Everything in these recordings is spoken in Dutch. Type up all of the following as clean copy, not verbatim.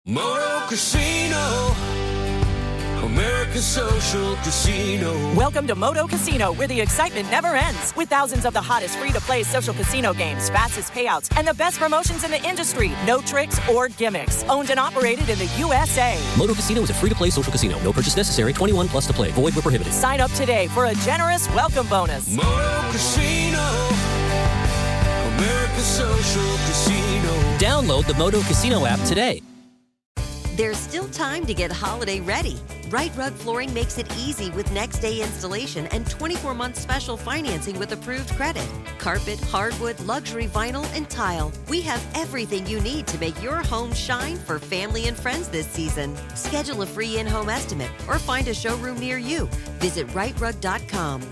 Moto Casino, American Social Casino. Welcome to Moto Casino, where the excitement never ends. With thousands of the hottest free-to-play social casino games, fastest payouts, and the best promotions in the industry. No tricks or gimmicks. Owned and operated in the USA. Moto Casino is a free-to-play social casino. No purchase necessary. 21 plus to play. Void where prohibited. Sign up today for a generous welcome bonus. Moto Casino, American Social Casino. Download the Moto Casino app today. There's still time to get holiday ready. Right Rug Flooring makes it easy with next day installation and 24-month special financing with approved credit. Carpet, hardwood, luxury vinyl, and tile. We have everything you need to make your home shine for family and friends this season. Schedule a free in-home estimate or find a showroom near you. Visit rightrug.com.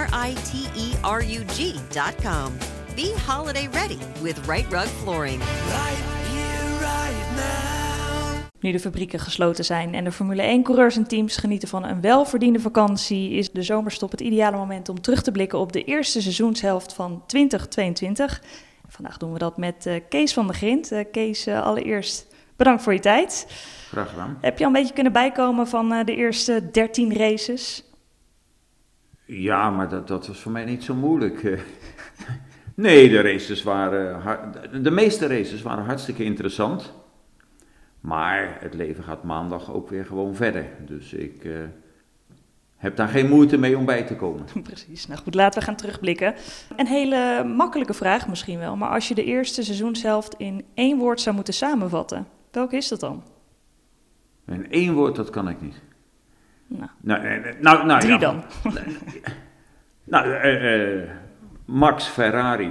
RITERUG.com. Be holiday ready with Right Rug Flooring. Right here, right now. Nu de fabrieken gesloten zijn en de Formule 1-coureurs en teams genieten van een welverdiende vakantie, is de zomerstop het ideale moment om terug te blikken op de eerste seizoenshelft van 2022. Vandaag doen we dat met Kees van der Grint. Kees, allereerst bedankt voor je tijd. Graag gedaan. Heb je al een beetje kunnen bijkomen van de eerste 13 races? Ja, maar dat was voor mij niet zo moeilijk. Nee, de meeste races waren hartstikke interessant. Maar het leven gaat maandag ook weer gewoon verder. Dus ik heb daar geen moeite mee om bij te komen. Precies. Nou goed, laten we gaan terugblikken. Een hele makkelijke vraag misschien wel. Maar als je de eerste seizoenshelft in 1 woord zou moeten samenvatten, welke is dat dan? In 1 woord, dat kan ik niet. Nou 3 ja. dan. Max Ferrari.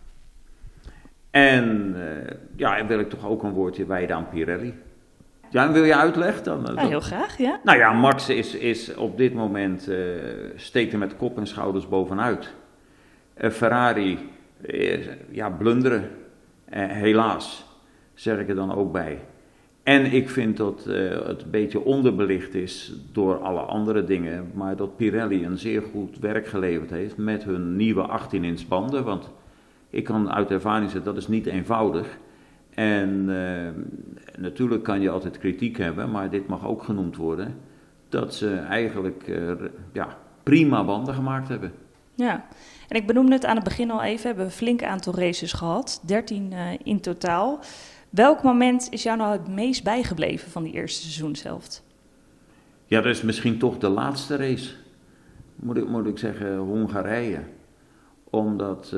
En wil ik toch ook een woordje wijden aan Pirelli. Ja, en wil je uitleg dan? Heel graag, ja. Nou ja, Max is op dit moment, steekt er met kop en schouders bovenuit. Ferrari, blunderen. Helaas, zeg ik er dan ook bij. En ik vind dat het een beetje onderbelicht is door alle andere dingen. Maar dat Pirelli een zeer goed werk geleverd heeft met hun nieuwe 18-inch banden. Want ik kan uit ervaring zeggen, dat is niet eenvoudig. En natuurlijk kan je altijd kritiek hebben, maar dit mag ook genoemd worden. Dat ze eigenlijk prima banden gemaakt hebben. Ja, en ik benoemde het aan het begin al even. We hebben een flink aantal races gehad, 13 in totaal. Welk moment is jou nou het meest bijgebleven van die eerste seizoenshelft? Ja, dat is misschien toch de laatste race. Moet ik zeggen, Hongarije. Omdat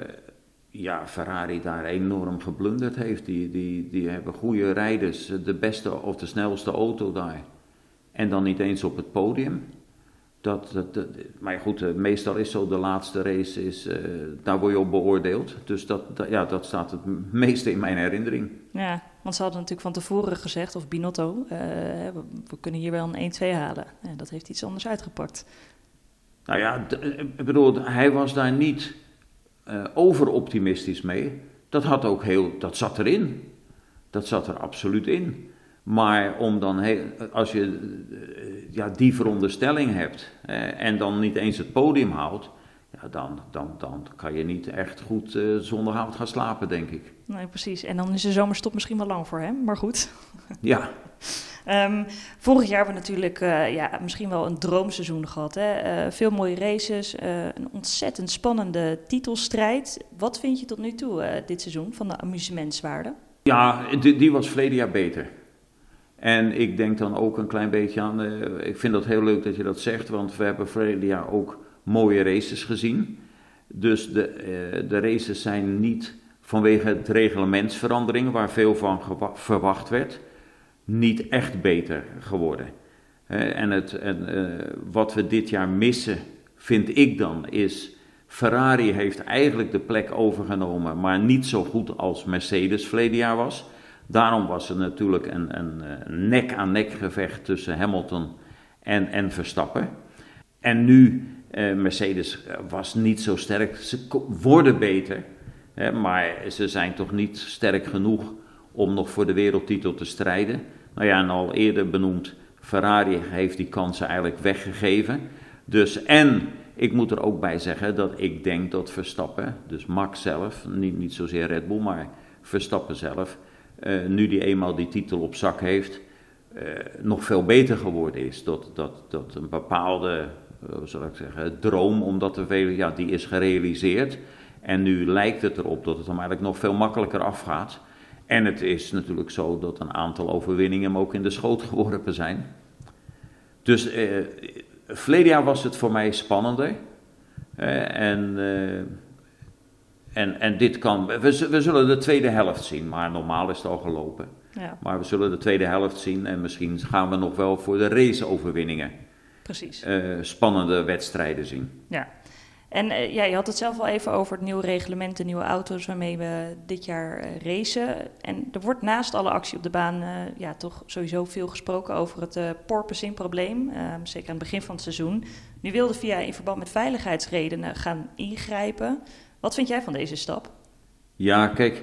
Ferrari daar enorm geblunderd heeft. Die hebben goede rijders, de beste of de snelste auto daar. En dan niet eens op het podium. Maar goed, meestal is zo de laatste race, daar word je op beoordeeld. Dus dat staat het meeste in mijn herinnering. Ja, want ze hadden natuurlijk van tevoren gezegd, of Binotto, we kunnen hier wel een 1-2 halen. Dat heeft iets anders uitgepakt. Nou ja, ik bedoel, hij was daar niet overoptimistisch mee. Dat zat erin. Dat zat er absoluut in. Maar als je die veronderstelling hebt en dan niet eens het podium houdt, dan kan je niet echt goed zondagavond gaan slapen, denk ik. Nee, precies. En dan is de zomerstop misschien wel lang voor hem, maar goed. Ja. Vorig jaar hebben we natuurlijk misschien wel een droomseizoen gehad. Hè? Veel mooie races, een ontzettend spannende titelstrijd. Wat vind je tot nu toe dit seizoen van de amusementswaarde? Ja, die was verleden jaar beter. En ik denk dan ook een klein beetje aan, ik vind dat heel leuk dat je dat zegt, want we hebben verleden jaar ook mooie races gezien. Dus de races zijn niet vanwege het reglementsveranderingen, waar veel van verwacht werd, niet echt beter geworden. Wat we dit jaar missen, vind ik dan, is Ferrari heeft eigenlijk de plek overgenomen, maar niet zo goed als Mercedes verleden jaar was. Daarom was er natuurlijk een nek-aan-nek gevecht tussen Hamilton en Verstappen. En nu, Mercedes was niet zo sterk. Ze worden beter, maar ze zijn toch niet sterk genoeg om nog voor de wereldtitel te strijden. Nou ja, en al eerder benoemd, Ferrari heeft die kansen eigenlijk weggegeven. En ik moet er ook bij zeggen dat ik denk dat Verstappen, dus Max zelf, niet zozeer Red Bull, maar Verstappen zelf, nu die eenmaal die titel op zak heeft, nog veel beter geworden is. Dat een bepaalde, zal ik zeggen, droom, omdat te veel, ja, die is gerealiseerd. En nu lijkt het erop dat het hem eigenlijk nog veel makkelijker afgaat. En het is natuurlijk zo dat een aantal overwinningen hem ook in de schoot geworpen zijn. Dus verleden jaar was het voor mij spannender. En dit kan, we zullen de tweede helft zien, maar normaal is het al gelopen. Ja. Maar we zullen de tweede helft zien en misschien gaan we nog wel voor de raceoverwinningen. Precies. Spannende wedstrijden zien. Ja. En je had het zelf al even over het nieuwe reglement, de nieuwe auto's waarmee we dit jaar racen. En er wordt naast alle actie op de baan toch sowieso veel gesproken over het porpoising-probleem. Zeker aan het begin van het seizoen. Nu wilde FIA in verband met veiligheidsredenen gaan ingrijpen. Wat vind jij van deze stap? Ja, kijk,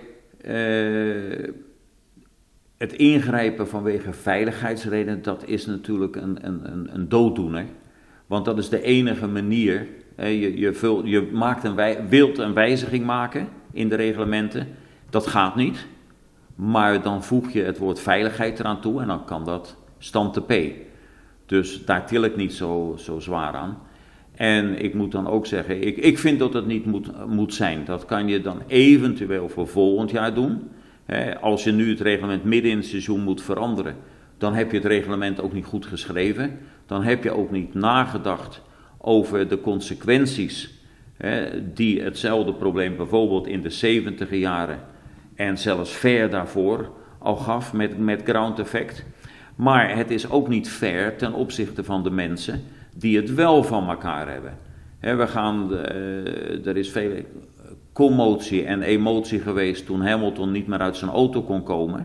het ingrijpen vanwege veiligheidsredenen, dat is natuurlijk een dooddoener. Want dat is de enige manier. Je wilt een wijziging maken in de reglementen. Dat gaat niet. Maar dan voeg je het woord veiligheid eraan toe en dan kan dat stand te P. Dus daar til ik niet zo zwaar aan. En ik moet dan ook zeggen, ik vind dat het niet moet zijn. Dat kan je dan eventueel voor volgend jaar doen. Als je nu het reglement midden in het seizoen moet veranderen, dan heb je het reglement ook niet goed geschreven. Dan heb je ook niet nagedacht over de consequenties die hetzelfde probleem bijvoorbeeld in de 70e jaren en zelfs ver daarvoor al gaf met ground effect. Maar het is ook niet fair ten opzichte van de mensen die het wel van elkaar hebben. Er is veel commotie en emotie geweest toen Hamilton niet meer uit zijn auto kon komen.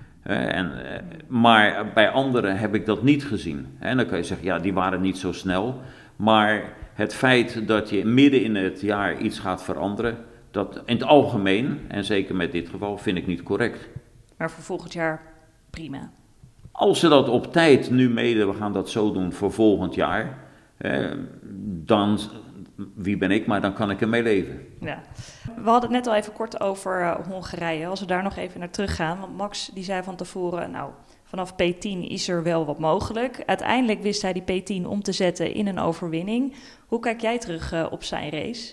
Maar bij anderen heb ik dat niet gezien. En dan kan je zeggen, ja, die waren niet zo snel. Maar het feit dat je midden in het jaar iets gaat veranderen, dat in het algemeen, en zeker met dit geval, vind ik niet correct. Maar voor volgend jaar prima. Als ze dat op tijd nu we gaan dat zo doen voor volgend jaar, dan, wie ben ik, maar dan kan ik ermee leven. Ja. We hadden het net al even kort over Hongarije, als we daar nog even naar teruggaan. Want Max die zei van tevoren, vanaf P10 is er wel wat mogelijk. Uiteindelijk wist hij die P10 om te zetten in een overwinning. Hoe kijk jij terug op zijn race?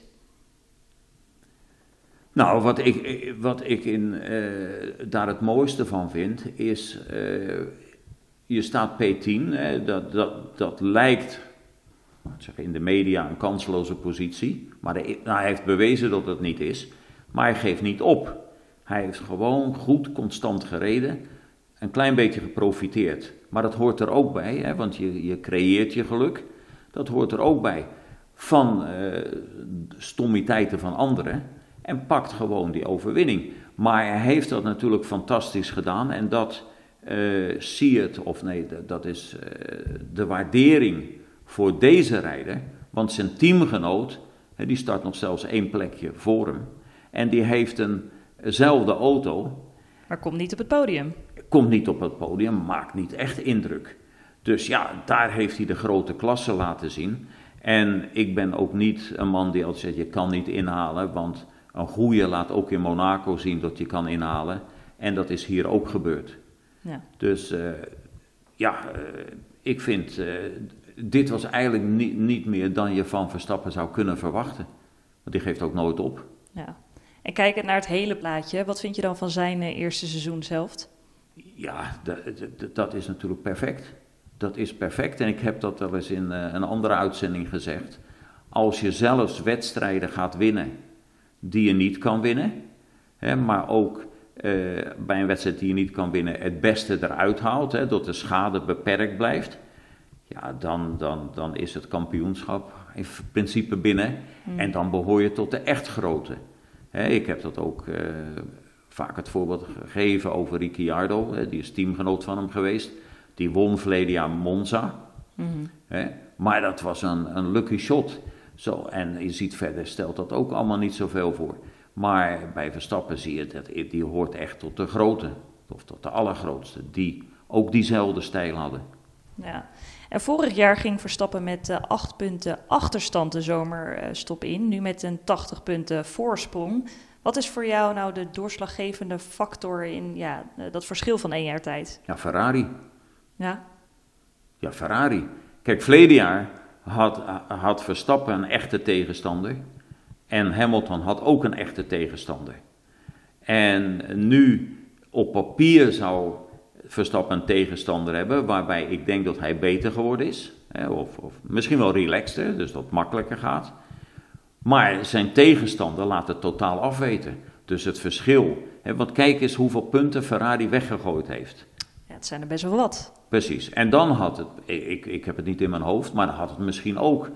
Nou, wat ik daar het mooiste van vind, is, je staat P10, dat lijkt in de media een kansloze positie, maar hij heeft bewezen dat het niet is, maar hij geeft niet op. Hij heeft gewoon goed, constant gereden, een klein beetje geprofiteerd. Maar dat hoort er ook bij, want je creëert je geluk. Dat hoort er ook bij van stommiteiten van anderen en pakt gewoon die overwinning. Maar hij heeft dat natuurlijk fantastisch gedaan en dat dat is de waardering voor deze rijder. Want zijn teamgenoot, die start nog zelfs 1 plekje voor hem. En die heeft eenzelfde auto. Maar komt niet op het podium. Komt niet op het podium, maakt niet echt indruk. Dus ja, daar heeft hij de grote klasse laten zien. En ik ben ook niet een man die altijd zegt, je kan niet inhalen. Want een goeie laat ook in Monaco zien dat je kan inhalen. En dat is hier ook gebeurd. Ja. Dus ik vind, dit was eigenlijk niet meer dan je van Verstappen zou kunnen verwachten. Want die geeft ook nooit op. Ja. En kijkend naar het hele plaatje, wat vind je dan van zijn eerste seizoenshelft? Ja, dat is natuurlijk perfect. Dat is perfect en ik heb dat wel eens in een andere uitzending gezegd. Als je zelfs wedstrijden gaat winnen die je niet kan winnen, maar ook bij een wedstrijd die je niet kan winnen het beste eruit haalt, dat de schade beperkt blijft, ja, dan is het kampioenschap in principe binnen en dan behoor je tot de echt grote. Ik heb dat ook vaak het voorbeeld gegeven over Ricciardo, die is teamgenoot van hem geweest. Die won verleden jaar Monza, maar dat was een lucky shot. Zo, en je ziet verder stelt dat ook allemaal niet zoveel voor. Maar bij Verstappen zie je dat die hoort echt tot de grote, of tot de allergrootste, die ook diezelfde stijl hadden. Ja. En vorig jaar ging Verstappen met 8 punten achterstand de zomerstop in, nu met een 80 punten voorsprong. Wat is voor jou nou de doorslaggevende factor in dat verschil van 1 jaar tijd? Ja, Ferrari. Ja? Ja, Ferrari. Kijk, verleden jaar had Verstappen een echte tegenstander. En Hamilton had ook een echte tegenstander. En nu op papier zou Verstappen een tegenstander hebben, waarbij ik denk dat hij beter geworden is. Of misschien wel relaxter, dus dat het makkelijker gaat. Maar zijn tegenstander laat het totaal afweten. Dus het verschil. Want kijk eens hoeveel punten Ferrari weggegooid heeft. Ja, het zijn er best wel wat. Precies. En dan had het, ik heb het niet in mijn hoofd, maar dan had het misschien ook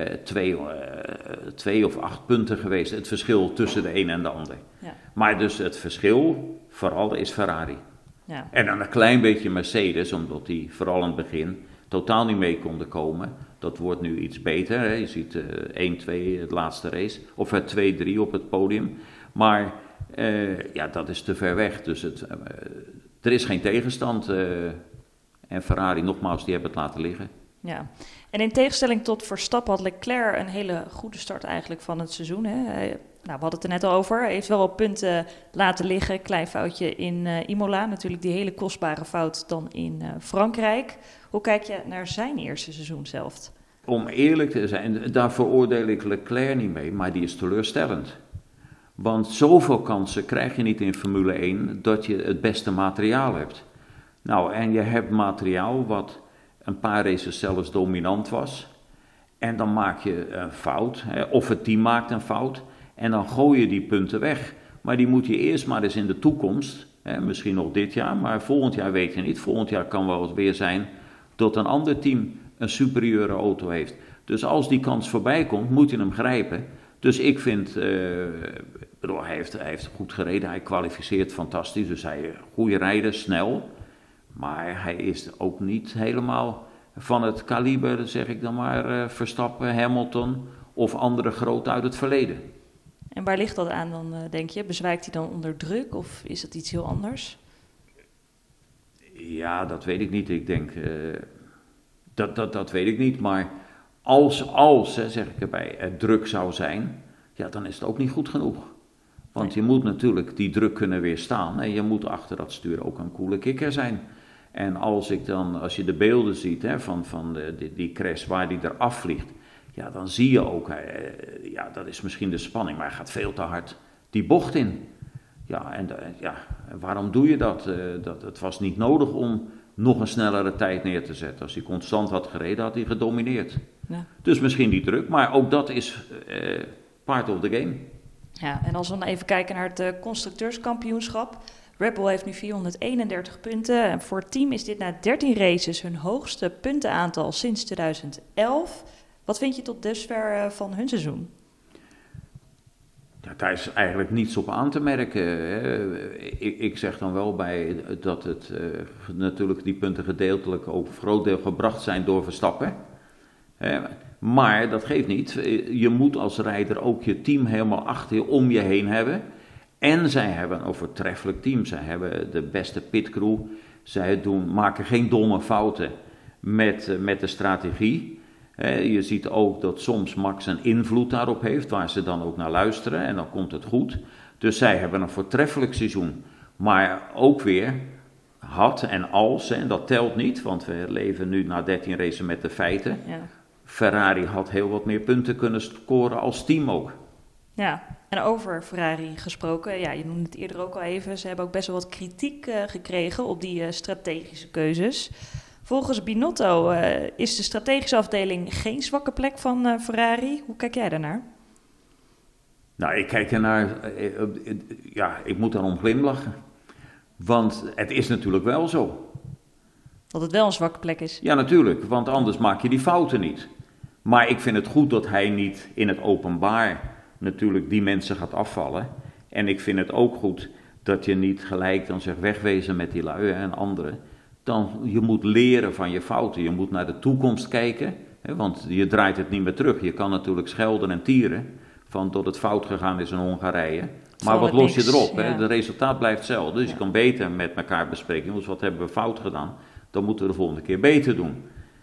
2 of 8 punten geweest. Het verschil tussen de een en de ander. Ja. Maar dus het verschil vooral is Ferrari. Ja. En dan een klein beetje Mercedes, omdat die vooral in het begin totaal niet mee konden komen. Dat wordt nu iets beter. Hè. Je ziet 1-2 het laatste race, of 2-3 op het podium. Maar dat is te ver weg. Dus er is geen tegenstand. En Ferrari, nogmaals, die hebben het laten liggen. Ja, en in tegenstelling tot Verstappen had Leclerc een hele goede start eigenlijk van het seizoen. Hè. We hadden het er net al over. Hij heeft wel wat punten laten liggen. Klein foutje in Imola. Natuurlijk die hele kostbare fout dan in Frankrijk. Hoe kijk je naar zijn eerste seizoen zelf? Om eerlijk te zijn, daar veroordeel ik Leclerc niet mee, maar die is teleurstellend. Want zoveel kansen krijg je niet in Formule 1 dat je het beste materiaal hebt. Nou, en je hebt materiaal wat een paar races zelfs dominant was. En dan maak je een fout, of het team maakt een fout. En dan gooi je die punten weg. Maar die moet je eerst maar eens in de toekomst, misschien nog dit jaar, maar volgend jaar weet je niet. Volgend jaar kan wel weer zijn dat een ander team een superieure auto heeft. Dus als die kans voorbij komt, moet je hem grijpen. Dus ik vind, hij heeft goed gereden, hij kwalificeert fantastisch. Dus hij goede rijder, snel. Maar hij is ook niet helemaal van het kaliber, zeg ik dan maar, Verstappen, Hamilton of andere groot uit het verleden. En waar ligt dat aan dan, denk je? Bezwijkt hij dan onder druk of is het iets heel anders? Ja, dat weet ik niet. Ik denk, dat weet ik niet. Maar als zeg ik erbij, het druk zou zijn, ja, dan is het ook niet goed genoeg. Want je moet natuurlijk die druk kunnen weerstaan en je moet achter dat stuur ook een coole kikker zijn. En als je de beelden ziet van die crash waar die eraf vliegt, ja, dan zie je ook, dat is misschien de spanning, maar hij gaat veel te hard die bocht in. Ja, en waarom doe je dat? Het was niet nodig om nog een snellere tijd neer te zetten. Als hij constant had gereden, had hij gedomineerd. Ja. Dus misschien die druk, maar ook dat is part of the game. Ja, en als we dan even kijken naar het constructeurskampioenschap. Red Bull heeft nu 431 punten. En voor het team is dit na 13 races hun hoogste puntenaantal sinds 2011. Wat vind je tot dusver van hun seizoen? Ja, daar is eigenlijk niets op aan te merken. Hè. Ik zeg dan wel bij dat het natuurlijk die punten gedeeltelijk ook een groot deel gebracht zijn door Verstappen. Maar dat geeft niet. Je moet als rijder ook je team helemaal achter je om je heen hebben. En zij hebben een voortreffelijk team. Zij hebben de beste pitcrew. Zij maken geen domme fouten met de strategie. Je ziet ook dat soms Max een invloed daarop heeft, waar ze dan ook naar luisteren en dan komt het goed. Dus zij hebben een voortreffelijk seizoen. Maar ook weer had en als, en dat telt niet, want we leven nu na 13 races met de feiten. Ja. Ferrari had heel wat meer punten kunnen scoren als team ook. Ja, en over Ferrari gesproken, ja, je noemde het eerder ook al even, ze hebben ook best wel wat kritiek gekregen op die strategische keuzes. Volgens Binotto is de strategische afdeling geen zwakke plek van Ferrari. Hoe kijk jij daarnaar? Nou, ik kijk ernaar, ik moet daarom glimlachen. Want het is natuurlijk wel zo. Dat het wel een zwakke plek is? Ja, natuurlijk, want anders maak je die fouten niet. Maar ik vind het goed dat hij niet in het openbaar natuurlijk die mensen gaat afvallen. En ik vind het ook goed dat je niet gelijk dan zegt wegwezen met die lui en anderen. Je moet leren van je fouten. Je moet naar de toekomst kijken, want je draait het niet meer terug. Je kan natuurlijk schelden en tieren van dat het fout gegaan is in Hongarije. Maar wat los je erop? Ja. Het resultaat blijft hetzelfde. Dus je kan beter met elkaar bespreken. Jongens, wat hebben we fout gedaan? Dan moeten we de volgende keer beter doen.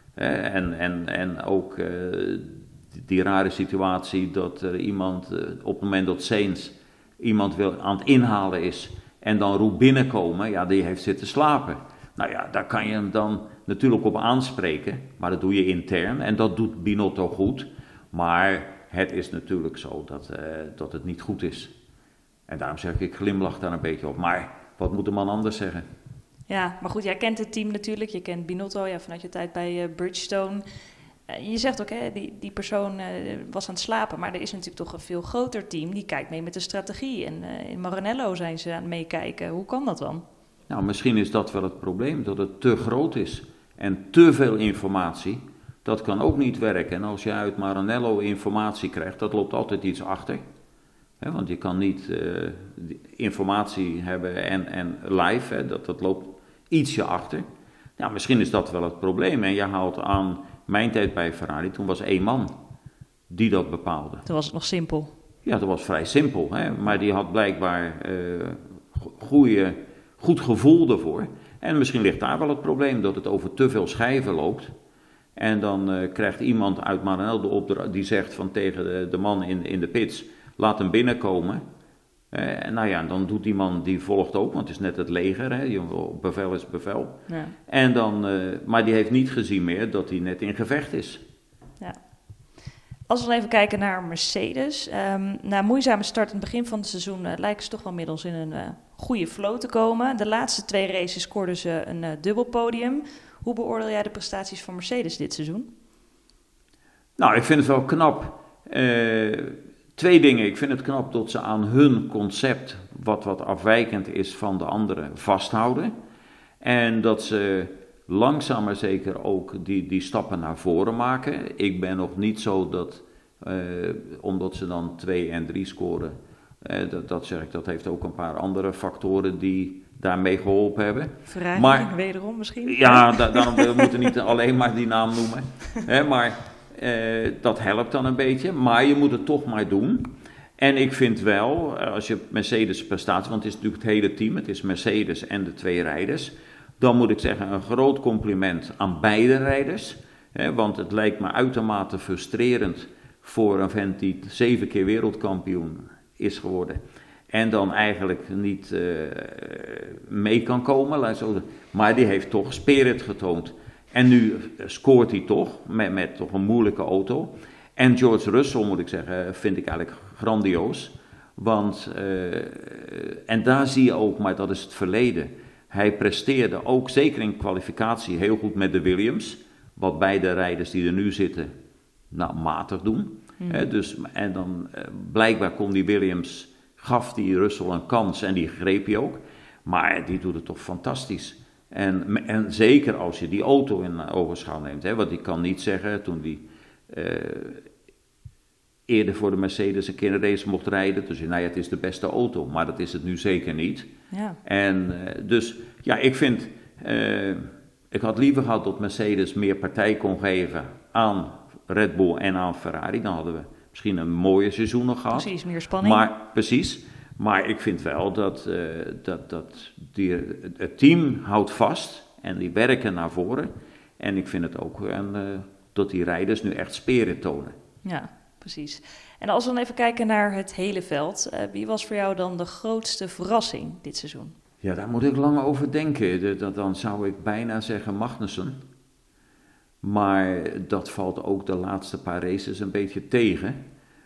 En ook die rare situatie dat er iemand op het moment dat Sainz iemand aan het inhalen is en dan roept binnenkomen, ja, die heeft zitten slapen. Nou ja, daar kan je hem dan natuurlijk op aanspreken, maar dat doe je intern en dat doet Binotto goed. Maar het is natuurlijk zo dat het niet goed is. En daarom zeg ik glimlach daar een beetje op. Maar wat moet de man anders zeggen? Ja, maar goed, jij kent het team natuurlijk. Je kent Binotto vanuit je tijd bij Bridgestone. Je zegt ook, die persoon was aan het slapen. Maar er is natuurlijk toch een veel groter team. Die kijkt mee met de strategie. En in Maranello zijn ze aan het meekijken. Hoe kan dat dan? Nou, misschien is dat wel het probleem. Dat het te groot is. En te veel informatie. Dat kan ook niet werken. En als je uit Maranello informatie krijgt, dat loopt altijd iets achter. Want je kan niet informatie hebben en live, dat loopt ietsje achter. Ja, misschien is dat wel het probleem. En je haalt aan mijn tijd bij Ferrari, toen was 1 man die dat bepaalde. Toen was het nog simpel. Ja, dat was vrij simpel. Maar die had blijkbaar goed gevoel ervoor. En misschien ligt daar wel het probleem, dat het over te veel schijven loopt. En dan krijgt iemand uit Maranello de opdracht, die zegt van tegen de man in de pits, laat hem binnenkomen. Nou ja, dan doet die man, die volgt ook, want het is net het leger, bevel is bevel. Ja. En dan, maar die heeft niet gezien meer dat hij net in gevecht is. Ja. Als we dan even kijken naar Mercedes. Na een moeizame start in het begin van het seizoen lijken ze toch wel middels in een goede flow te komen. De laatste 2 races scoorden ze een dubbel podium. Hoe beoordeel jij de prestaties van Mercedes dit seizoen? Nou, ik vind het wel knap. 2 dingen. Ik vind het knap dat ze aan hun concept, wat afwijkend is van de anderen, vasthouden. En dat ze langzaam maar zeker ook die stappen naar voren maken. Ik ben nog niet zo dat, omdat ze dan 2 en 3 scoren, dat zeg ik, dat heeft ook een paar andere factoren die daarmee geholpen hebben. Ferrari, wederom misschien? Ja, daarom we moeten niet alleen maar die naam noemen. Maar dat helpt dan een beetje, maar je moet het toch maar doen. En ik vind wel, als je Mercedes prestatie, want het is natuurlijk het hele team, het is Mercedes en de 2 rijders, dan moet ik zeggen een groot compliment aan beide rijders. Want het lijkt me uitermate frustrerend voor een vent die 7 keer wereldkampioen is geworden. En dan eigenlijk niet mee kan komen. Maar die heeft toch spirit getoond. En nu scoort hij toch, met toch een moeilijke auto. En George Russell, moet ik zeggen, vind ik eigenlijk grandioos. Want, en daar zie je ook, maar dat is het verleden. Hij presteerde ook, zeker in kwalificatie, heel goed met de Williams. Wat beide rijders die er nu zitten, matig doen. Dus, en dan blijkbaar kon die Williams, gaf die Russell een kans en die greep hij ook. Maar die doet het toch fantastisch. En zeker als je die auto in ogenschouw neemt. Want ik kan niet zeggen, toen die eerder voor de Mercedes een keer een race mocht rijden. Dus het is de beste auto, maar dat is het nu zeker niet. Ja. En dus, ja, ik vind, ik had liever gehad dat Mercedes meer partij kon geven aan Red Bull en aan Ferrari. Dan hadden we misschien een mooie seizoen nog gehad. Precies, meer spanning. Maar ik vind wel dat het team houdt vast en die werken naar voren. En ik vind het ook dat die rijders nu echt spirit tonen. Ja, precies. En als we dan even kijken naar het hele veld. Wie was voor jou dan de grootste verrassing dit seizoen? Ja, daar moet ik lang over denken. Dan zou ik bijna zeggen Magnussen. Maar dat valt ook de laatste paar races een beetje tegen.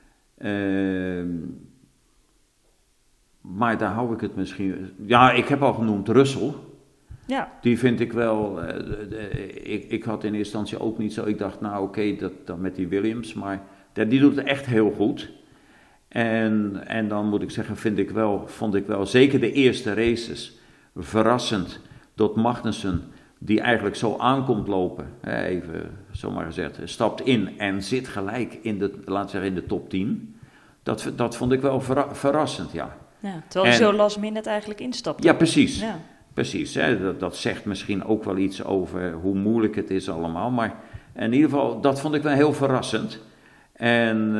Maar daar hou ik het misschien... Ja, ik heb al genoemd Russell. Ja. Die vind ik wel... Ik had in eerste instantie ook niet zo... Ik dacht, oké, dat met die Williams. Maar die doet het echt heel goed. En dan moet ik zeggen, vond ik wel... Zeker de eerste races verrassend... dat Magnussen, die eigenlijk zo aankomt lopen... even zomaar gezegd, stapt in en zit gelijk in de top 10... Dat vond ik wel verrassend, ja. Ja, terwijl hij zo last minute eigenlijk instapt. Ja, precies. Ja. Precies, dat zegt misschien ook wel iets over hoe moeilijk het is allemaal. Maar in ieder geval, dat vond ik wel heel verrassend. En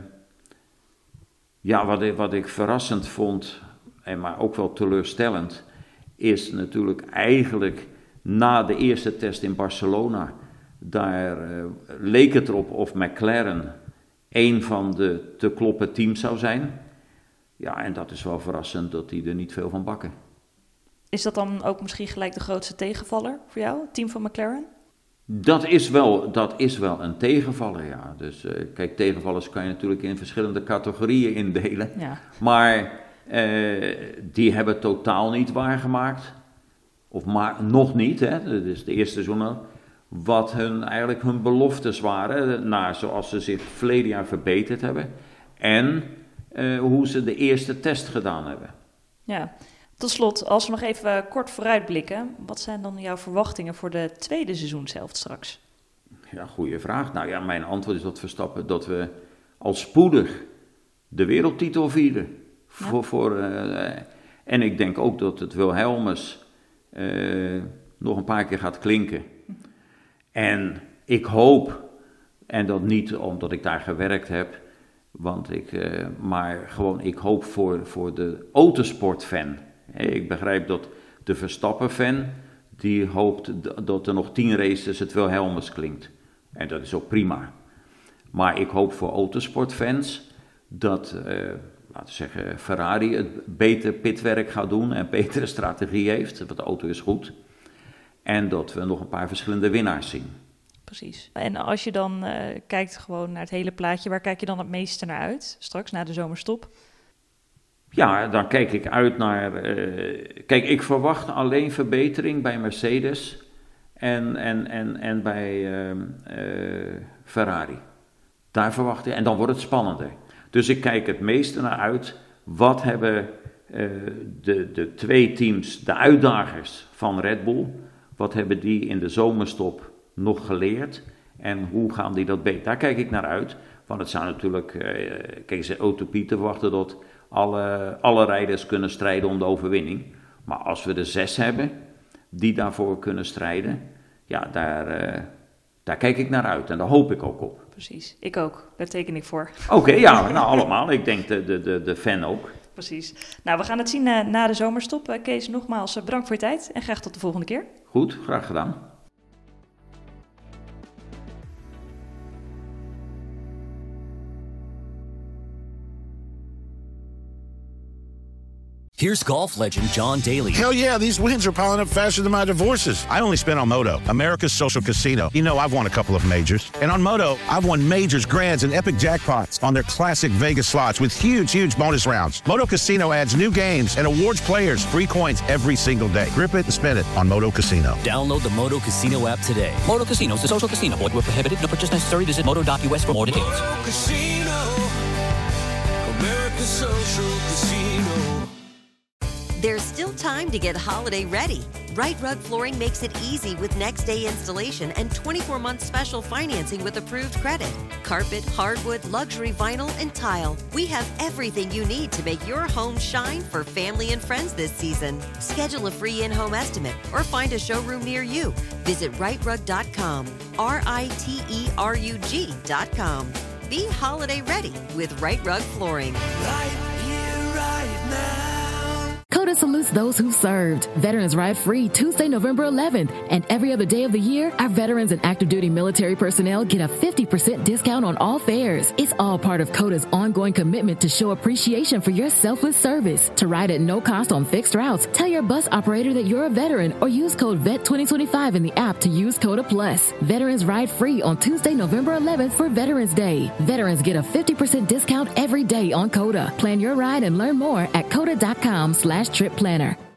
wat ik verrassend vond, maar ook wel teleurstellend... is natuurlijk eigenlijk na de eerste test in Barcelona... daar leek het erop of McLaren... een van de te kloppen teams zou zijn. Ja, en dat is wel verrassend dat die er niet veel van bakken. Is dat dan ook misschien gelijk de grootste tegenvaller voor jou, het team van McLaren? Dat is wel een tegenvaller, ja. Dus kijk, tegenvallers kan je natuurlijk in verschillende categorieën indelen. Ja. Maar die hebben het totaal niet waargemaakt. Of nog niet, hè. Dat is de eerste seizoen. Wat eigenlijk hun beloftes waren, zoals ze zich verleden jaar verbeterd hebben. En hoe ze de eerste test gedaan hebben. Ja. Tot slot, als we nog even kort vooruitblikken, wat zijn dan jouw verwachtingen voor de tweede seizoenshelft straks? Ja, goede vraag. Nou ja, mijn antwoord is dat we al spoedig de wereldtitel vieren. Ja. En ik denk ook dat het Wilhelmus nog een paar keer gaat klinken. En ik hoop, en dat niet omdat ik daar gewerkt heb, maar gewoon ik hoop voor de autosportfan. Ik begrijp dat de Verstappen-fan, die hoopt dat er nog 10 races het Wilhelmus klinkt. En dat is ook prima. Maar ik hoop voor autosportfans dat, laten we zeggen, Ferrari het beter pitwerk gaat doen en betere strategie heeft, want de auto is goed. En dat we nog een paar verschillende winnaars zien. Precies. En als je dan kijkt gewoon naar het hele plaatje, waar kijk je dan het meeste naar uit, straks na de zomerstop? Ja, dan kijk ik uit naar... kijk, ik verwacht alleen verbetering bij Mercedes en bij Ferrari. Daar verwacht ik... En dan wordt het spannender. Dus ik kijk het meeste naar uit. Wat hebben de 2 teams, de uitdagers van Red Bull... Wat hebben die in de zomerstop nog geleerd? En hoe gaan die dat beter? Daar kijk ik naar uit. Want het zou natuurlijk... kijk, ze utopie te verwachten dat... Alle rijders kunnen strijden om de overwinning. Maar als we er 6 hebben die daarvoor kunnen strijden, ja, daar kijk ik naar uit en daar hoop ik ook op. Precies, ik ook. Daar teken ik voor. Oké, ja, nou allemaal. Ik denk de fan ook. Precies. Nou, we gaan het zien na de zomerstop. Kees, nogmaals bedankt voor je tijd en graag tot de volgende keer. Goed, graag gedaan. Here's golf legend John Daly. Hell yeah, these wins are piling up faster than my divorces. I only spent on Moto, America's social casino. You know, I've won a couple of majors. And on Moto, I've won majors, grands, and epic jackpots on their classic Vegas slots with huge bonus rounds. Moto Casino adds new games and awards players free coins every single day. Grip it and spin it on Moto Casino. Download the Moto Casino app today. Moto Casino is a social casino. Void where prohibited. No purchase necessary. Visit moto.us for more details. Moto Casino, America's social casino. There's still time to get holiday ready. Right Rug Flooring makes it easy with next day installation and 24-month special financing with approved credit. Carpet, hardwood, luxury vinyl, and tile. We have everything you need to make your home shine for family and friends this season. Schedule a free in-home estimate or find a showroom near you. Visit rightrug.com. RITERUG.com. Be holiday ready with Right Rug Flooring. Right here, right now. COTA salutes those who served. Veterans Ride Free Tuesday, November 11th. And every other day of the year, our veterans and active duty military personnel get a 50% discount on all fares. It's all part of COTA's ongoing commitment to show appreciation for your selfless service. To ride at no cost on fixed routes, tell your bus operator that you're a veteran or use code VET2025 in the app to use COTA Plus. Veterans Ride Free on Tuesday, November 11th for Veterans Day. Veterans get a 50% discount every day on COTA. Plan your ride and learn more at COTA.com/trip planner.